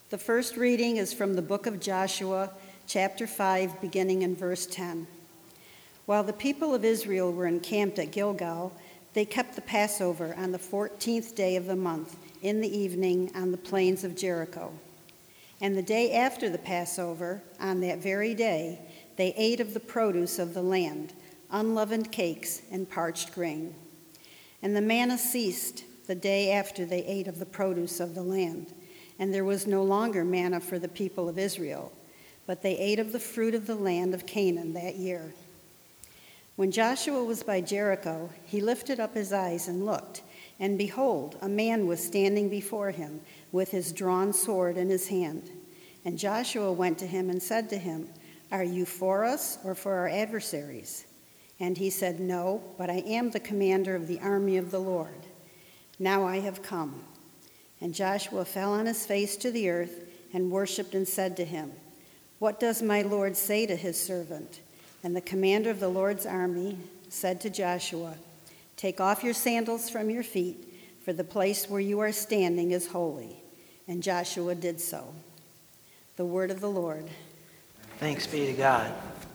The first reading is from the book of Joshua, chapter 5, beginning in verse 10. While the people of Israel were encamped at Gilgal, they kept the Passover on the 14th day of the month, in the evening, on the plains of Jericho. And the day after the Passover, on that very day, they ate of the produce of the land, unleavened cakes and parched grain. And the manna ceased the day after they ate of the produce of the land, and there was no longer manna for the people of Israel, but they ate of the fruit of the land of Canaan that year. When Joshua was by Jericho, he lifted up his eyes and looked, and behold, a man was standing before him with his drawn sword in his hand. And Joshua went to him and said to him, "Are you for us or for our adversaries?" And he said, "No, but I am the commander of the army of the Lord. Now I have come." And Joshua fell on his face to the earth and worshipped and said to him, "What does my Lord say to his servant?" And the commander of the Lord's army said to Joshua, "Take off your sandals from your feet, for the place where you are standing is holy." And Joshua did so. The word of the Lord. Thanks be to God.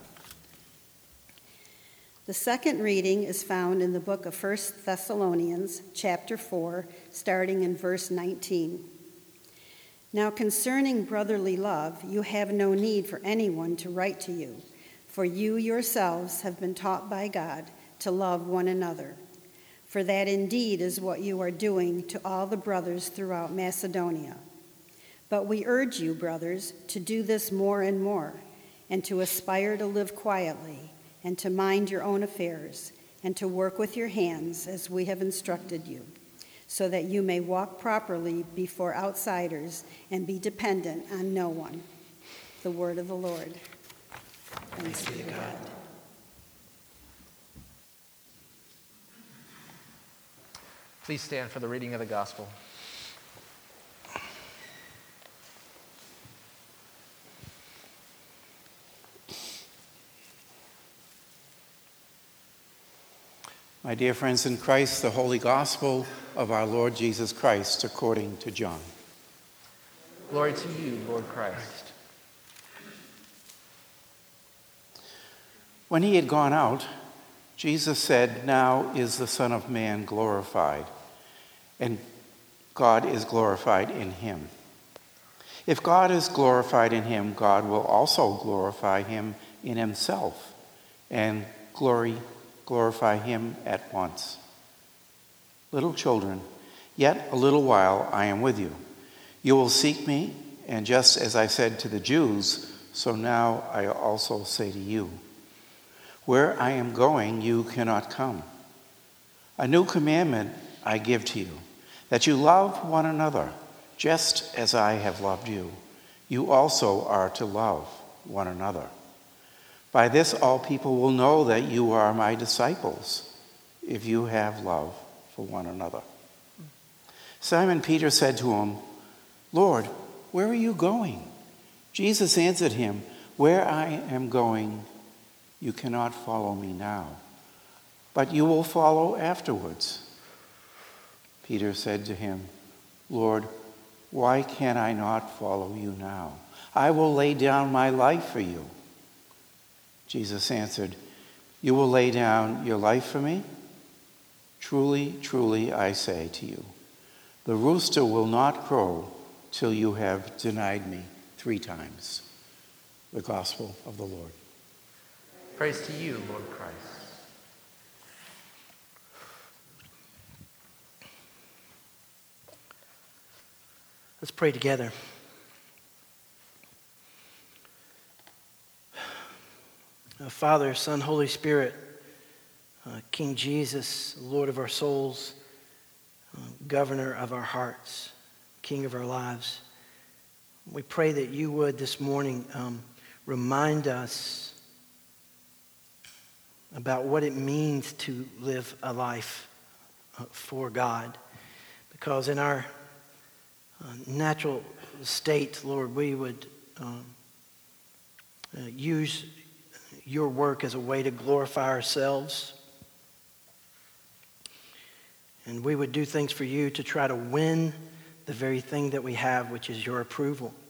The second reading is found in the book of 1 Thessalonians, chapter 4, starting in verse 19. Now concerning brotherly love, you have no need for anyone to write to you, for you yourselves have been taught by God to love one another. For that indeed is what you are doing to all the brothers throughout Macedonia. But we urge you, brothers, to do this more and more, and to aspire to live quietly, and to mind your own affairs, and to work with your hands as we have instructed you, so that you may walk properly before outsiders and be dependent on no one. The word of the Lord. Thanks be to God. Please stand for the reading of the gospel. My dear friends in Christ, the Holy Gospel of our Lord Jesus Christ according to John. Glory to you, Lord Christ. When he had gone out, Jesus said, "Now is the Son of Man glorified, and God is glorified in him. If God is glorified in him, God will also glorify him in himself, and glorify him at once. Little children, yet a little while I am with you. You will seek me, and just as I said to the Jews, so now I also say to you, where I am going, you cannot come. A new commandment I give to you, that you love one another, just as I have loved you. You also are to love one another. By this all people will know that you are my disciples, if you have love for one another." Simon Peter said to him, "Lord, where are you going?" Jesus answered him, "Where I am going, you cannot follow me now, but you will follow afterwards." Peter said to him, "Lord, why can I not follow you now? I will lay down my life for you." Jesus answered, "You will lay down your life for me? Truly, truly, I say to you, the rooster will not crow till you have denied me 3 times." The Gospel of the Lord. Praise to you, Lord Christ. Let's pray together. Father, Son, Holy Spirit, King Jesus, Lord of our souls, Governor of our hearts, King of our lives, we pray that you would this morning remind us about what it means to live a life for God. Because in our natural state, Lord, we would use your work as a way to glorify ourselves. And we would do things for you to try to win the very thing that we have, which is your approval.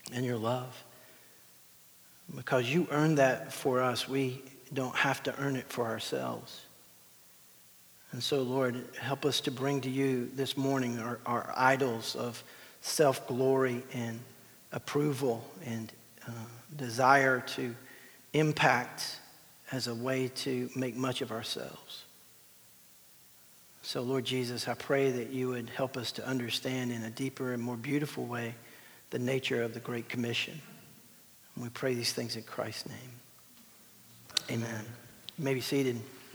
and your love. Because you earned that for us, we don't have to earn it for ourselves. And so, Lord, help us to bring to you this morning our idols of self-glory and approval and desire to impact as a way to make much of ourselves. So, Lord Jesus, I pray that you would help us to understand in a deeper and more beautiful way the nature of the Great Commission. And we pray these things in Christ's name. Amen. You may be seated.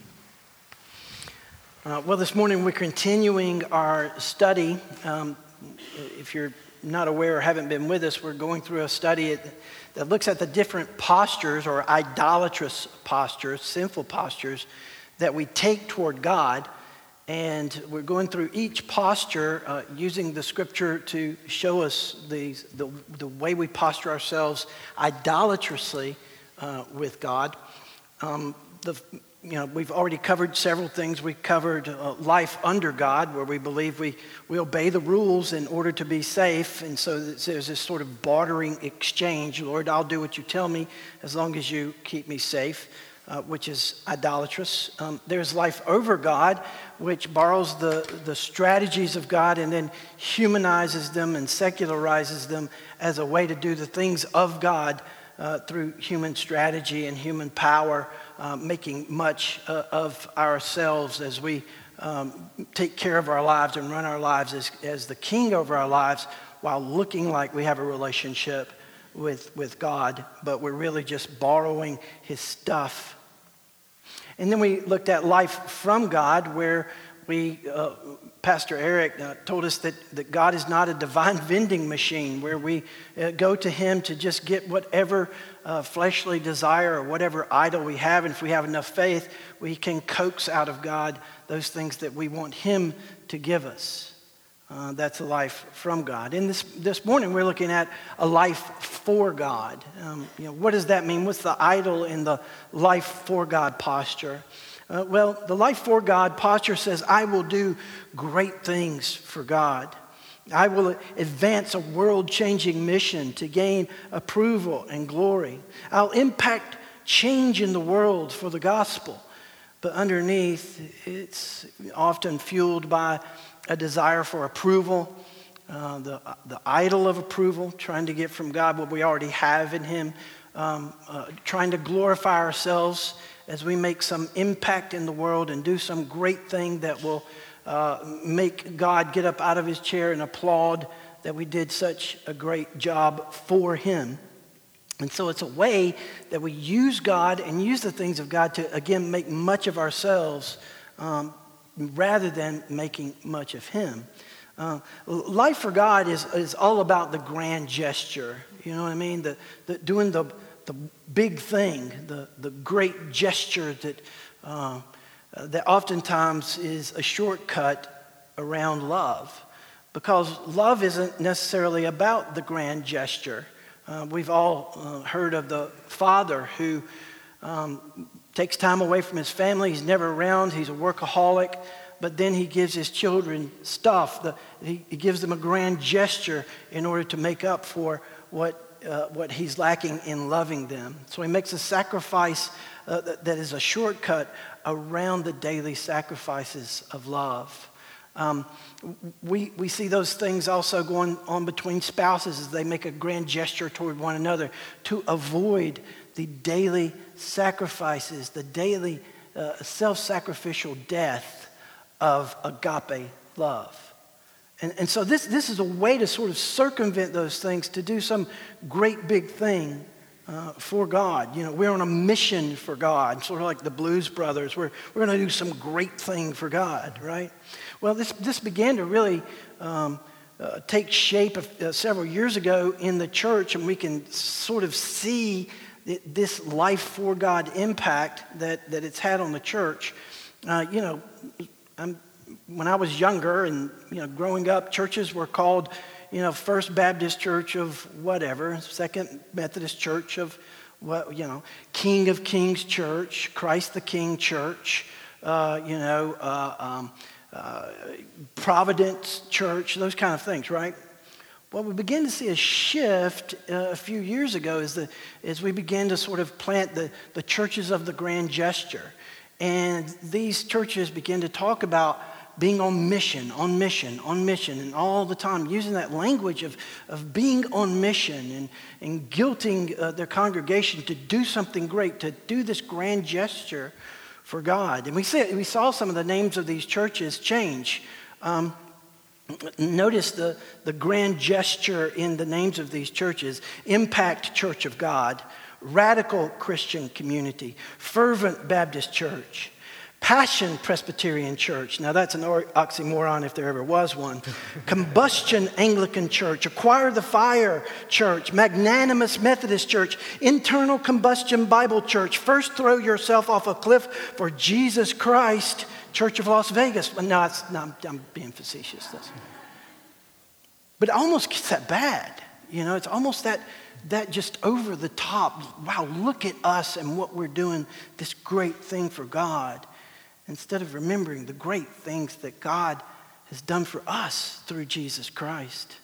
Well, this morning we're continuing our study. If you're not aware or haven't been with us, we're going through a study that looks at the different postures or idolatrous postures, sinful postures that we take toward God. And we're going through each posture using the scripture to show us the way we posture ourselves idolatrously with God. We've already covered several things. We covered life under God, where we believe we obey the rules in order to be safe. And so there's this sort of bartering exchange. Lord, I'll do what you tell me as long as you keep me safe, which is idolatrous. There's life over God, which borrows the strategies of God and then humanizes them and secularizes them as a way to do the things of God through human strategy and human power, making much of ourselves as we take care of our lives and run our lives as the king over our lives, while looking like we have a relationship with God, but we're really just borrowing his stuff. And then we looked at life from God, where Pastor Eric told us that God is not a divine vending machine where we go to him to just get whatever fleshly desire or whatever idol we have. And if we have enough faith, we can coax out of God those things that we want him to give us. That's a life from God. And this morning we're looking at a life for God. What does that mean? What's the idol in the life for God posture? Well, the life for God posture says, I will do great things for God. I will advance a world-changing mission to gain approval and glory. I'll impact change in the world for the gospel. But underneath, it's often fueled by a desire for approval, the idol of approval, trying to get from God what we already have in him, trying to glorify ourselves as we make some impact in the world and do some great thing that will make God get up out of his chair and applaud that we did such a great job for him. And so it's a way that we use God and use the things of God to, again, make much of ourselves rather than making much of him. Life for God is all about the grand gesture. You know what I mean? Doing the big thing, the great gesture that oftentimes is a shortcut around love. Because love isn't necessarily about the grand gesture. We've all heard of the father who takes time away from his family. He's never around. He's a workaholic. But then he gives his children stuff. He gives them a grand gesture in order to make up for what he's lacking in loving them. So he makes a sacrifice that is a shortcut around the daily sacrifices of love. We see those things also going on between spouses as they make a grand gesture toward one another to avoid the daily sacrifices, the daily self-sacrificial death of agape love. And so this is a way to sort of circumvent those things, to do some great big thing for God. We're on a mission for God, sort of like the Blues Brothers. We're going to do some great thing for God, right? Well, this began to really take shape several years ago in the church, and we can sort of see this life for God impact that it's had on the church. When I was younger and growing up, churches were called First Baptist Church of whatever, Second Methodist Church of what, King of Kings Church, Christ the King Church, Providence Church, those kind of things, right? What we began to see a shift a few years ago as we began to sort of plant the churches of the grand gesture. And these churches began to talk about being on mission, and all the time using that language of being on mission and guilting their congregation to do something great, to do this grand gesture for God. And we saw some of the names of these churches change. Notice the grand gesture in the names of these churches: Impact Church of God, Radical Christian Community, Fervent Baptist Church, Passion Presbyterian Church. Now that's an oxymoron if there ever was one. Combustion Anglican Church, Acquire the Fire Church, Magnanimous Methodist Church, Internal Combustion Bible Church, First Throw Yourself Off a Cliff for Jesus Christ Church of Las Vegas. No, I'm being facetious. But it almost gets that bad. It's almost that just over the top. Wow, look at us and what we're doing, this great thing for God, instead of remembering the great things that God has done for us through Jesus Christ.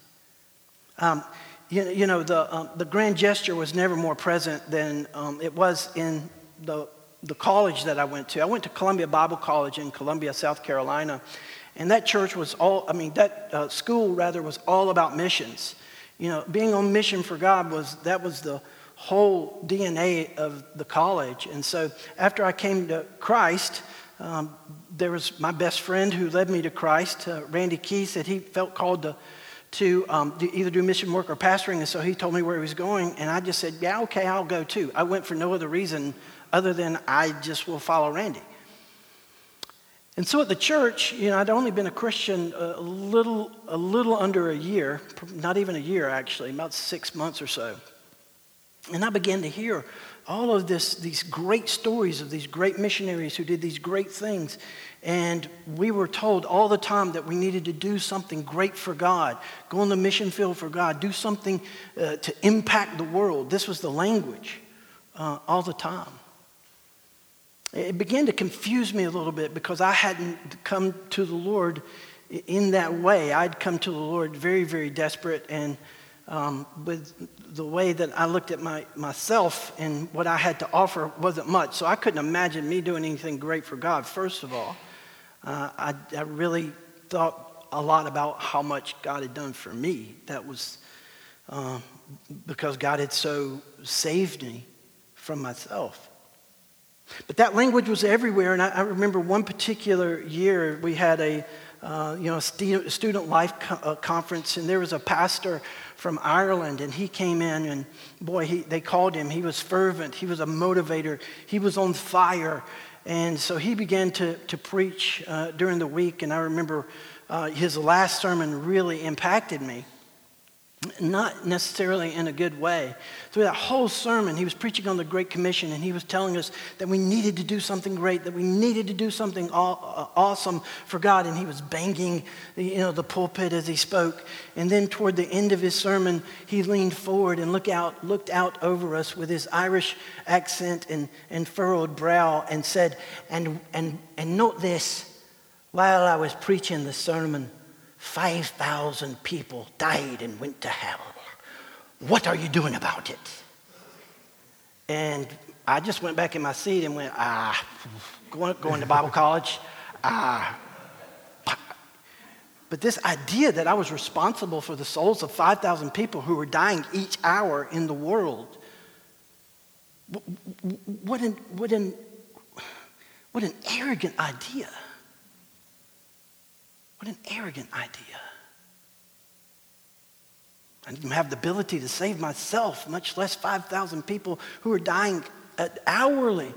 The grand gesture was never more present than it was in the college that I went to. I went to Columbia Bible College in Columbia, South Carolina. And that church was school was all about missions. Being on mission for God was the whole DNA of the college. And so after I came to Christ, there was my best friend who led me to Christ, Randy Key, said he felt called to either do mission work or pastoring. And so he told me where he was going. And I just said, yeah, okay, I'll go too. I went for no other reason other than I just will follow Randy. And so at the church, I'd only been a Christian a little under a year, not even a year actually, about 6 months or so. And I began to hear all of these great stories of these great missionaries who did these great things. And we were told all the time that we needed to do something great for God, go on the mission field for God, do something to impact the world. This was the language all the time. It began to confuse me a little bit because I hadn't come to the Lord in that way. I'd come to the Lord very, very desperate, and with the way that I looked at myself and what I had to offer wasn't much. So I couldn't imagine me doing anything great for God, first of all. I really thought a lot about how much God had done for me. That was because God had so saved me from myself. But that language was everywhere, and I remember one particular year we had a student life conference, and there was a pastor from Ireland, and he came in, and boy, they called him. He was fervent. He was a motivator. He was on fire, and so he began to preach during the week, and I remember his last sermon really impacted me. Not necessarily in a good way. Through that whole sermon, he was preaching on the Great Commission, and he was telling us that we needed to do something great, that we needed to do something awesome for God, and he was banging the pulpit as he spoke. And then toward the end of his sermon, he leaned forward and looked out over us with his Irish accent and furrowed brow and said, and note this, while I was preaching the sermon, 5,000 people died and went to hell. What are you doing about it? And I just went back in my seat and went, going to Bible college. But this idea that I was responsible for the souls of 5,000 people who were dying each hour in the world, what an arrogant idea. What an arrogant idea. I didn't have the ability to save myself, much less 5,000 people who are dying hourly.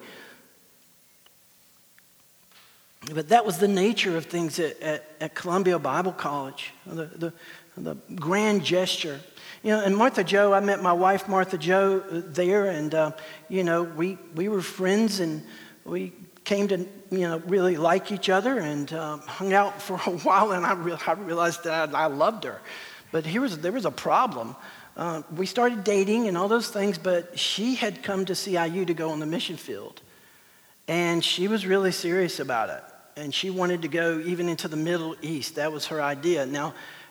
But that was the nature of things at Columbia Bible College, the grand gesture. And Martha Joe, I met my wife Martha Joe there, and we were friends, and we came to really like each other, and hung out for a while, and I realized that I loved her. But there was a problem. We started dating and all those things, but she had come to CIU to go on the mission field, and she was really serious about it, and she wanted to go even into the Middle East. That was her idea. Now,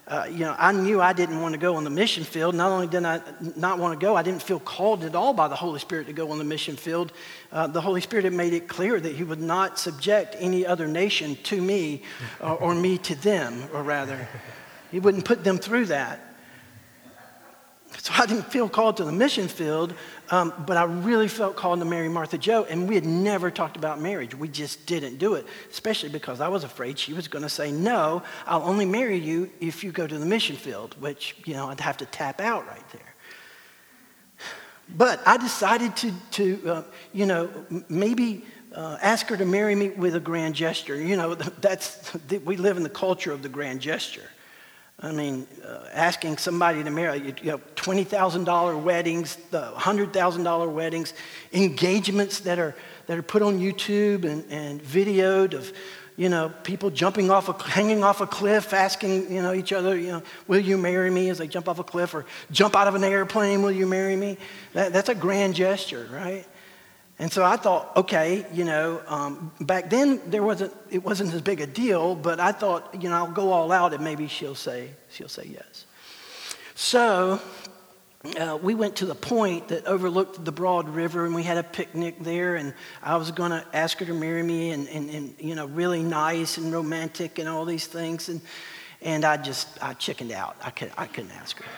I knew I didn't want to go on the mission field. Not only did I not want to go, I didn't feel called at all by the Holy Spirit to go on the mission field. The Holy Spirit had made it clear that he would not subject any other nation to me or me to them, or rather. He wouldn't put them through that. So I didn't feel called to the mission field, but I really felt called to marry Martha Joe, and we had never talked about marriage. We just didn't do it, especially because I was afraid she was going to say, no, I'll only marry you if you go to the mission field, which, I'd have to tap out right there. But I decided to maybe ask her to marry me with a grand gesture. We live in the culture of the grand gesture. I mean, asking somebody to marry, $20,000 weddings, $100,000 weddings, engagements that are put on YouTube and videoed of, people hanging off a cliff, asking, each other, will you marry me as they jump off a cliff, or jump out of an airplane, will you marry me? That's a grand gesture, right? And so I thought, okay, back then it wasn't as big a deal, but I thought, I'll go all out and maybe she'll say yes. So we went to the point that overlooked the broad river, and we had a picnic there, and I was going to ask her to marry me, and really nice and romantic and all these things, and I chickened out. I couldn't ask her.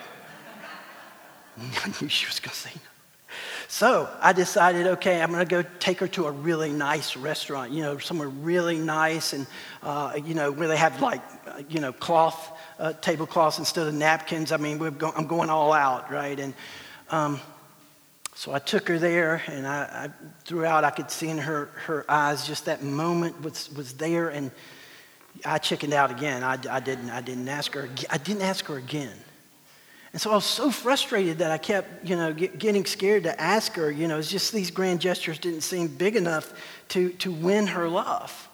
I knew she was going to say no. So I decided, okay, I'm going to go take her to a really nice restaurant, somewhere really nice, and, where they have tablecloths instead of napkins. I mean, I'm going all out, right? And so I took her there, and I throughout I could see in her eyes just that moment was there, and I chickened out again. I didn't ask her. I didn't ask her again. And so I was so frustrated that I kept, getting scared to ask her. It's just these grand gestures didn't seem big enough to win her love.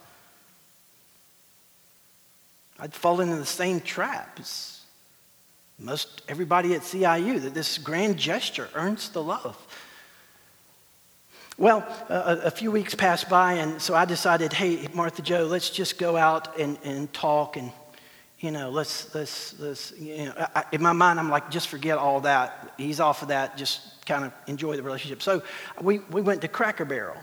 I'd fallen in the same trap as most everybody at CIU, that this grand gesture earns the love. Well, a few weeks passed by, and so I decided, hey, Martha Joe, let's just go out and talk, and let's in my mind, I'm like, just forget all that. He's off of that. Just kind of enjoy the relationship. So we went to Cracker Barrel.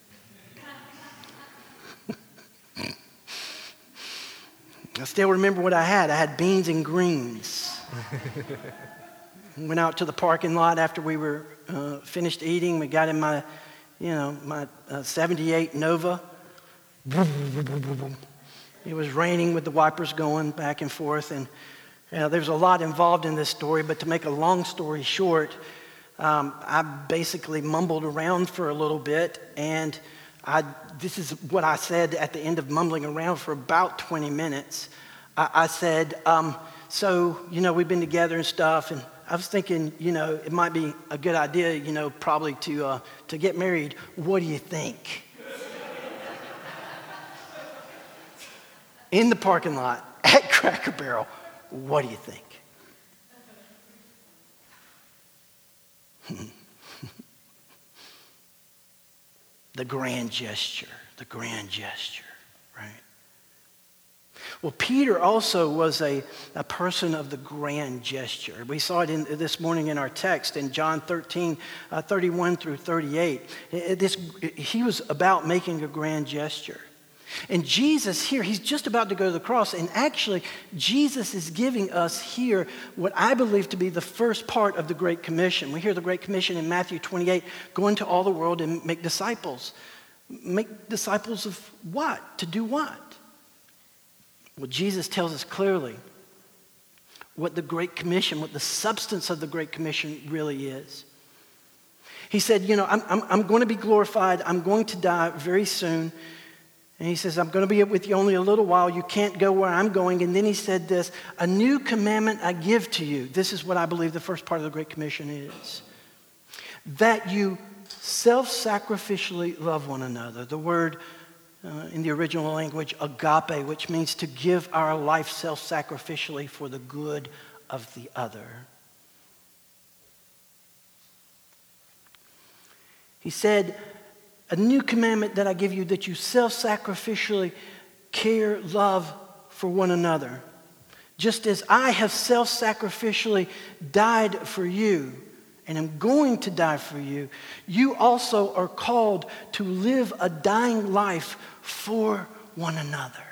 I still remember what I had. I had beans and greens. Went out to the parking lot after we were finished eating. We got in my 78 Nova. It was raining with the wipers going back and forth, and there's a lot involved in this story, but to make a long story short, I basically mumbled around for a little bit, and this is what I said at the end of mumbling around for about 20 minutes. I said, so, we've been together and stuff, and I was thinking, it might be a good idea, probably to get married. What do you think? In the parking lot at Cracker Barrel, what do you think? The grand gesture, right? Well, Peter also was a person of the grand gesture. We saw it this morning in our text in John 13, 31 through 38. He was about making a grand gesture. And Jesus here, he's just about to go to the cross, and actually Jesus is giving us here what I believe to be the first part of the Great Commission. We hear the Great Commission in Matthew 28, go into all the world and make disciples. Make disciples of what? To do what? Well, Jesus tells us clearly what the Great Commission, what the substance of the Great Commission really is. He said, I'm going to be glorified. I'm going to die very soon. And he says, I'm going to be with you only a little while. You can't go where I'm going. And then he said this, a new commandment I give to you. This is what I believe the first part of the Great Commission is. That you self-sacrificially love one another. The word in the original language, agape, which means to give our life self-sacrificially for the good of the other. He said, a new commandment that I give you, that you self-sacrificially care, love for one another. Just as I have self-sacrificially died for you and am going to die for you, you also are called to live a dying life for one another.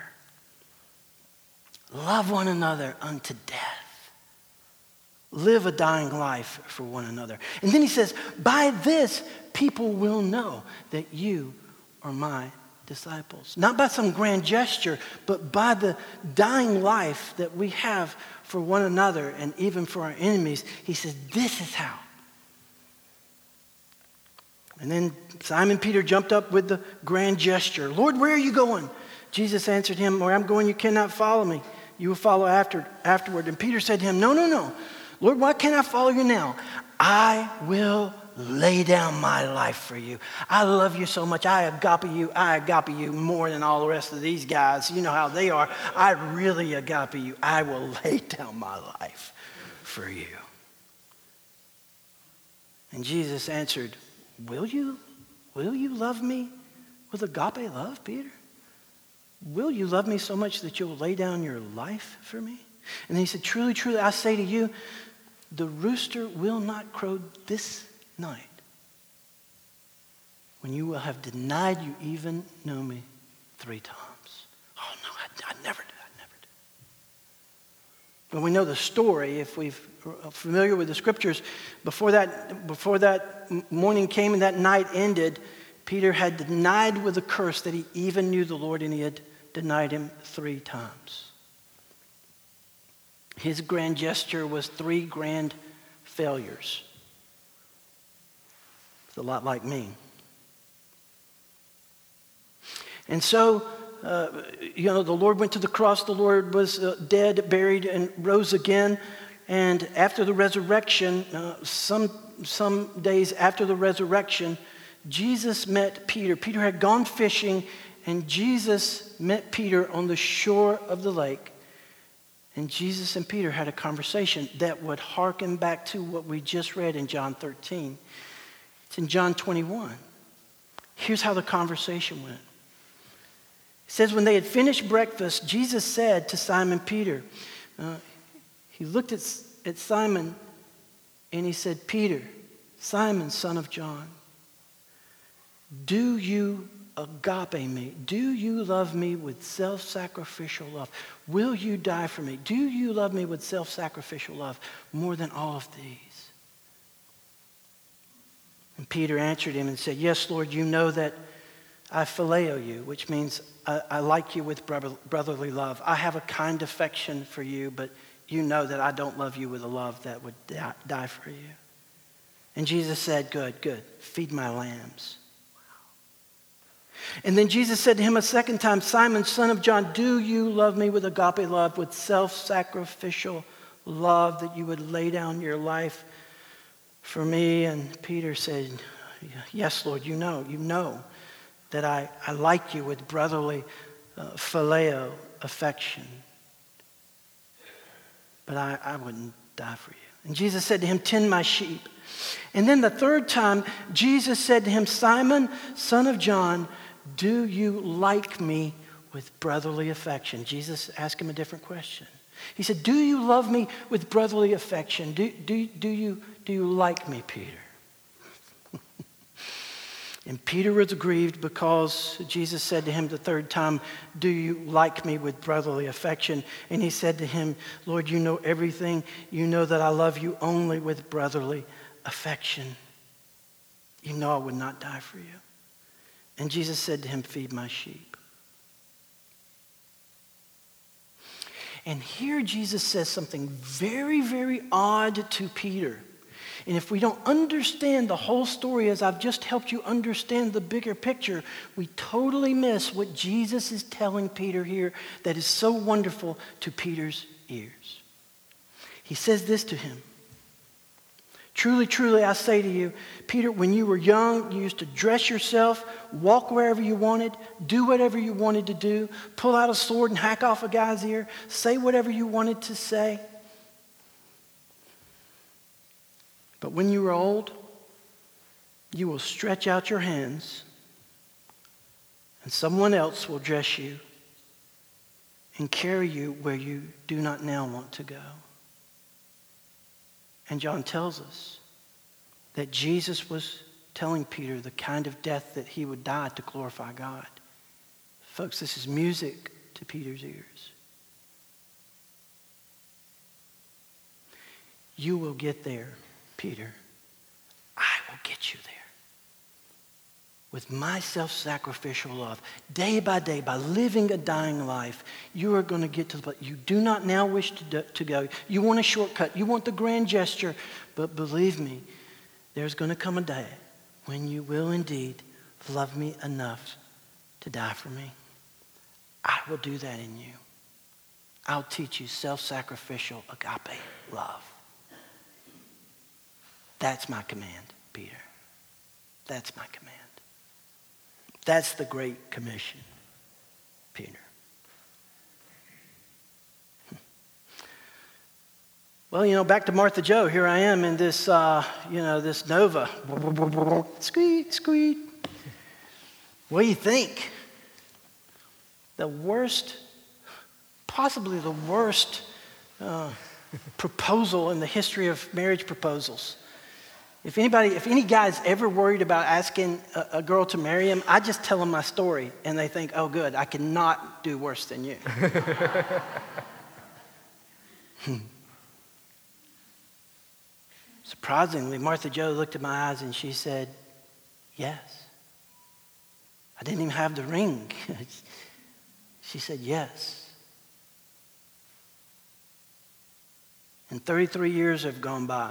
Love one another unto death. Live a dying life for one another. And then he says, by this people will know that you are my disciples. Not by some grand gesture, but by the dying life that we have for one another and even for our enemies. He says, this is how. And then Simon Peter jumped up with the grand gesture. Lord, where are you going? Jesus answered him, where I'm going, you cannot follow me. You will follow afterward. And Peter said to him, no. Lord, why can't I follow you now? I will lay down my life for you. I love you so much. I agape you more than all the rest of these guys. You know how they are. I really agape you. I will lay down my life for you. And Jesus answered, Will you love me with agape love, Peter? Will you love me so much that you'll lay down your life for me? And then he said, truly, I say to you, the rooster will not crow this night when you will have denied you even know me 3 times. Oh no, I never do. But we know the story, if we're familiar with the scriptures, before that morning came and that night ended, Peter had denied with a curse that he even knew the Lord, and he had denied him 3 times. His grand gesture was 3 grand failures. It's a lot like me. And so, the Lord went to the cross. The Lord was dead, buried, and rose again. And after the resurrection, some days after the resurrection, Jesus met Peter. Peter had gone fishing, and Jesus met Peter on the shore of the lake. And Jesus and Peter had a conversation that would harken back to what we just read in John 13. It's in John 21. Here's how the conversation went. It says, when they had finished breakfast, Jesus said to Simon Peter, he looked at Simon and he said, Peter, Simon, son of John, do you agape me? Do you love me with self-sacrificial love? Will you die for me? Do you love me with self-sacrificial love more than all of these? And Peter answered him and said, yes, Lord, you know that I phileo you, which means I like you with brotherly love. I have a kind affection for you, but you know that I don't love you with a love that would die for you. And Jesus said, good, feed my lambs. And then Jesus said to him a second time, Simon, son of John, do you love me with agape love, with self-sacrificial love, that you would lay down your life for me? And Peter said, yes, Lord, you know that I like you with brotherly phileo affection. But I wouldn't die for you. And Jesus said to him, tend my sheep. And then the third time, Jesus said to him, Simon, son of John, do you like me with brotherly affection? Jesus asked him a different question. He said, do you love me with brotherly affection? Do you like me, Peter? And Peter was aggrieved because Jesus said to him the third time, do you like me with brotherly affection? And he said to him, Lord, you know everything. You know that I love you only with brotherly affection. You know I would not die for you. And Jesus said to him, feed my sheep. And here Jesus says something very, very odd to Peter. And if we don't understand the whole story as I've just helped you understand the bigger picture, we totally miss what Jesus is telling Peter here that is so wonderful to Peter's ears. He says this to him. Truly, truly, I say to you, Peter, when you were young, you used to dress yourself, walk wherever you wanted, do whatever you wanted to do, pull out a sword and hack off a guy's ear, say whatever you wanted to say. But when you are old, you will stretch out your hands, and someone else will dress you and carry you where you do not now want to go. And John tells us that Jesus was telling Peter the kind of death that he would die to glorify God. Folks, this is music to Peter's ears. You will get there, Peter. I will get you there. With my self-sacrificial love, day by day, by living a dying life, you are going to get to the place you do not now wish to go. You want a shortcut. You want the grand gesture. But believe me, there's going to come a day when you will indeed love me enough to die for me. I will do that in you. I'll teach you self-sacrificial agape love. That's my command, Peter. That's my command. That's the Great Commission, Peter. Well, back to Martha Joe. Here I am in this, this Nova. Squeak, squeak. What do you think? Possibly the worst proposal in the history of marriage proposals. If any guy's ever worried about asking a girl to marry him, I just tell them my story, and they think, oh, good, I cannot do worse than you. Surprisingly, Martha Joe looked at my eyes and she said, yes. I didn't even have the ring. She said, yes. And 33 years have gone by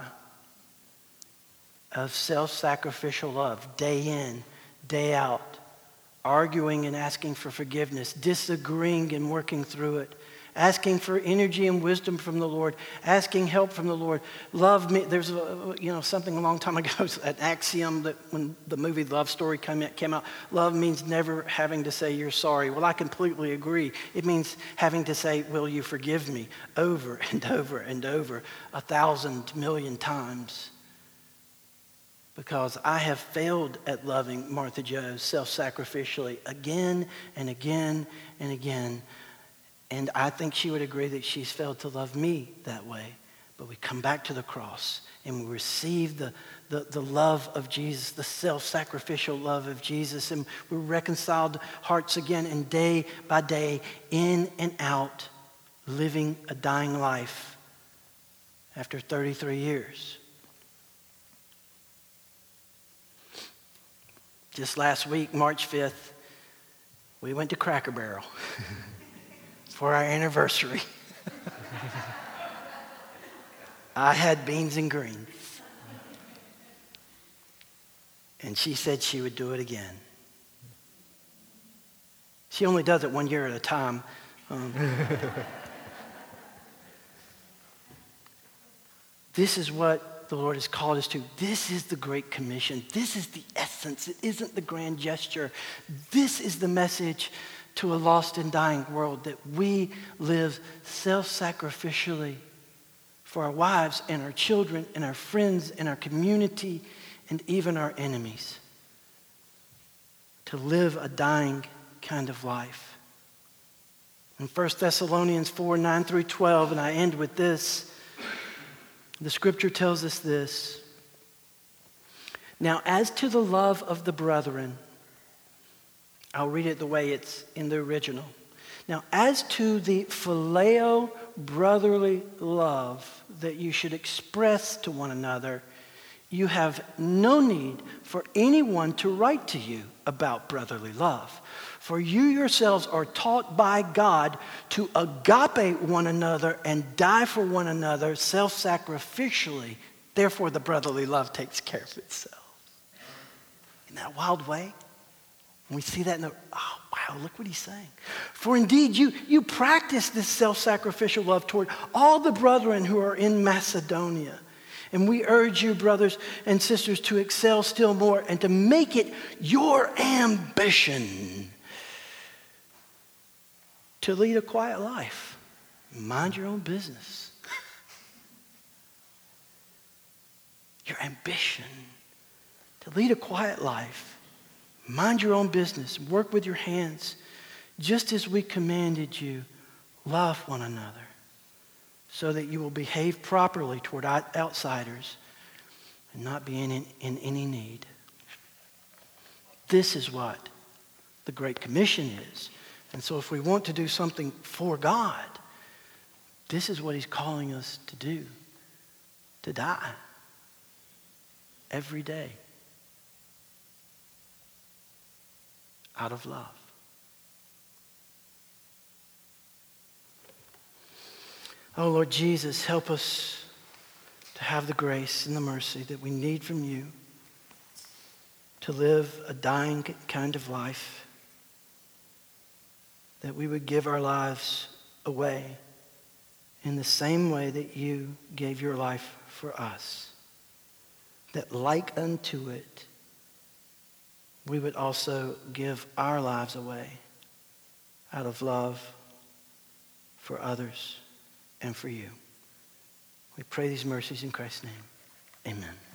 of self-sacrificial love, day in, day out, arguing and asking for forgiveness, disagreeing and working through it, asking for energy and wisdom from the Lord, asking help from the Lord. Love me. There's something a long time ago, an axiom that when the movie Love Story came out, love means never having to say you're sorry. Well, I completely agree. It means having to say, will you forgive me, over and over and over, 1,000 million times. Because I have failed at loving Martha Joe self-sacrificially again and again and again. And I think she would agree that she's failed to love me that way. But we come back to the cross and we receive the love of Jesus, the self-sacrificial love of Jesus. And we're reconciled hearts again, and day by day, in and out, living a dying life after 33 years. Just last week, March 5th, we went to Cracker Barrel for our anniversary. I had beans and greens. And she said she would do it again. She only does it 1 year at a time. This is what the Lord has called us to. This is the Great Commission. This is the essence. It isn't the grand gesture. This is the message to a lost and dying world, that we live self-sacrificially for our wives and our children and our friends and our community and even our enemies. To live a dying kind of life. In 1 Thessalonians 4, 9 through 12, and I end with this, the scripture tells us this. Now, as to the love of the brethren, I'll read it the way it's in the original. Now, as to the phileo brotherly love that you should express to one another, you have no need for anyone to write to you about brotherly love. For you yourselves are taught by God to agape one another and die for one another self-sacrificially. Therefore, the brotherly love takes care of itself. In that wild way, when we see that, oh, wow, look what he's saying. For indeed, you practice this self-sacrificial love toward all the brethren who are in Macedonia. And we urge you, brothers and sisters, to excel still more and to make it your ambition to lead a quiet life. Mind your own business. Your ambition to lead a quiet life. Mind your own business. Work with your hands, just as we commanded you, love one another so that you will behave properly toward outsiders and not be in any need. This is what the Great Commission is. And so if we want to do something for God, this is what he's calling us to do, to die every day out of love. Oh, Lord Jesus, help us to have the grace and the mercy that we need from you to live a dying kind of life, that we would give our lives away in the same way that you gave your life for us, that like unto it, we would also give our lives away out of love for others and for you. We pray these mercies in Christ's name. Amen.